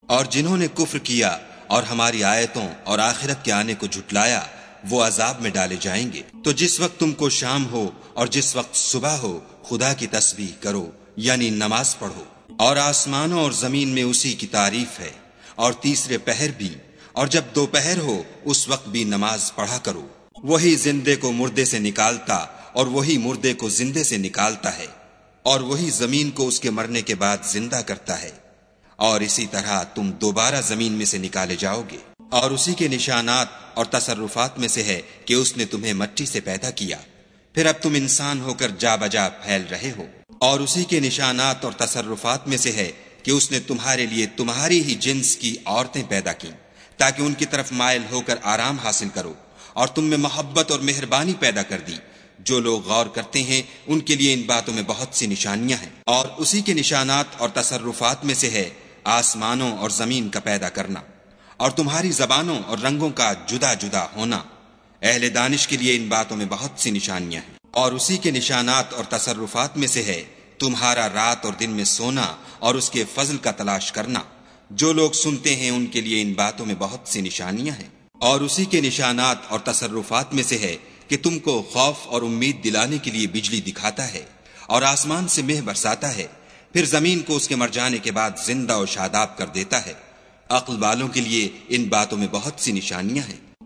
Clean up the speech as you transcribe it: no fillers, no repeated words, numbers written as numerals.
اور جنہوں نے کفر کیا اور ہماری آیتوں اور آخرت کے آنے کو جھٹلایا وہ عذاب میں ڈالے جائیں گے۔ تو جس وقت تم کو شام ہو اور جس وقت صبح ہو خدا کی تسبیح کرو، یعنی نماز پڑھو۔ اور آسمانوں اور زمین میں اسی کی تعریف ہے، اور تیسرے پہر بھی، اور جب دوپہر ہو اس وقت بھی نماز پڑھا کرو۔ وہی زندے کو مردے سے نکالتا اور وہی مردے کو زندے سے نکالتا ہے، اور وہی زمین کو اس کے مرنے کے بعد زندہ کرتا ہے، اور اسی طرح تم دوبارہ زمین میں سے نکالے جاؤ گے۔ اور اسی کے نشانات اور تصرفات میں سے ہے کہ اس نے تمہیں مٹی سے پیدا کیا، پھر اب تم انسان ہو کر جا بجا پھیل رہے ہو۔ اور اسی کے نشانات اور تصرفات میں سے ہے کہ اس نے تمہارے لیے تمہاری ہی جنس کی عورتیں پیدا کی تاکہ ان کی طرف مائل ہو کر آرام حاصل کرو، اور تم میں محبت اور مہربانی پیدا کر دی۔ جو لوگ غور کرتے ہیں ان کے لیے ان باتوں میں بہت سی نشانیاں ہیں۔ اور اسی کے نشانات اور تصرفات میں سے ہے آسمانوں اور زمین کا پیدا کرنا، اور تمہاری زبانوں اور رنگوں کا جدا جدا ہونا۔ اہل دانش کے لیے ان باتوں میں بہت سی نشانیاں ہیں۔ اور اسی کے نشانات اور تصرفات میں سے ہے تمہارا رات اور دن میں سونا اور اس کے فضل کا تلاش کرنا۔ جو لوگ سنتے ہیں ان کے لیے ان باتوں میں بہت سی نشانیاں ہیں۔ اور اسی کے نشانات اور تصرفات میں سے ہے کہ تم کو خوف اور امید دلانے کے لیے بجلی دکھاتا ہے، اور آسمان سے مہ برساتا ہے، پھر زمین کو اس کے مر جانے کے بعد زندہ و شاداب کر دیتا ہے۔ عقل والوں کے لیے ان باتوں میں بہت سی نشانیاں ہیں۔